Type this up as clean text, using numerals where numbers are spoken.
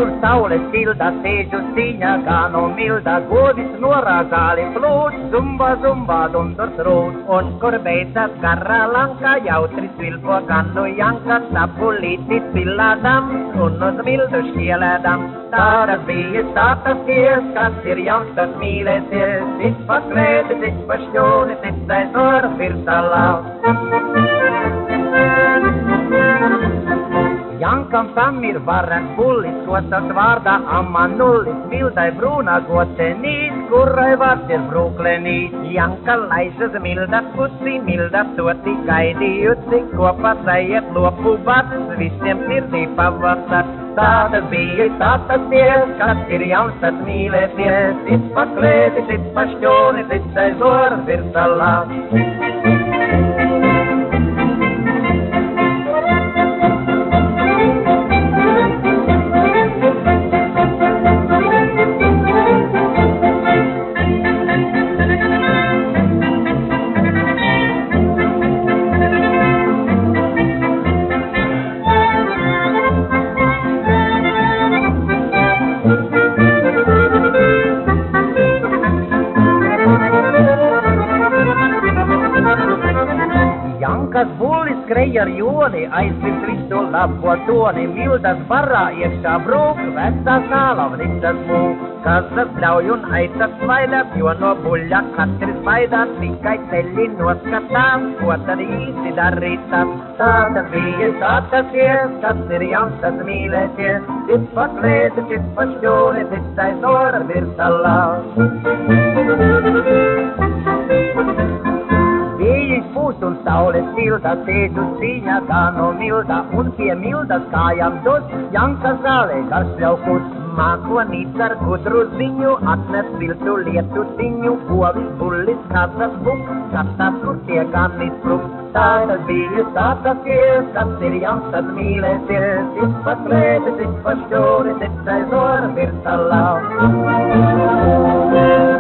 tur saules silda, sēžu ciņa, kā no milda, govis norāzāli plūd, zumba, zumba, dundurs rūd. Un kur beidzas garā lanka, jautri svilpo gandu janka, sapulītis pilādam, un uz mildu šķielēdam. Tādas bija tātas ties, kas ir jauns, tas mīlēties, cits pa klēti, cits pa šķūni, cits aiz varas virsalā. Jankam tam ir varens bullis, ko tas vārdā Amanullis, mildai brūnā gocenīs, kurai vārds ir brūklenīs. Janka laižas mildas pusi, mildas toti gaidījusi, kopā sajiet lopu bats, visiem sirdī pavasars. Tādas bija tātas ties, kas ir jauns, tas mīlēties, cits pa klēti, cits pa šķūni, cits aiz varas virsalā. Jankas bullis skreja ar joni, aizsirds visu labo toni, mildas barā iekšā brūk, vecās nālavnicas mūk. Kazas bļauj un aicas svaidās, jo no buļļa katrs baidās, tikai ceļi noskatās, ko tad īsti darītās. Tādas bija tādas ties, kas ir jauns, tas mīlēties, cits pa klēti, cits pa šķūni, cits aiz varas virsalā. Vējis pūst un saules silda, sēžu ciņa, kā no milda, un pie mildas kājām dos, Janka zālē garš ļaukus. Mākonīts ar gudru ziņu, atnes viltu lietu ziņu, govis, bullis, kazas buk, skatās, kur tie gani spruk. Tādas bija tādas ties, kas ir jauns, tas mīlēties, cits pa klēti, cits pa šķūni, cits aiz varas virsalā.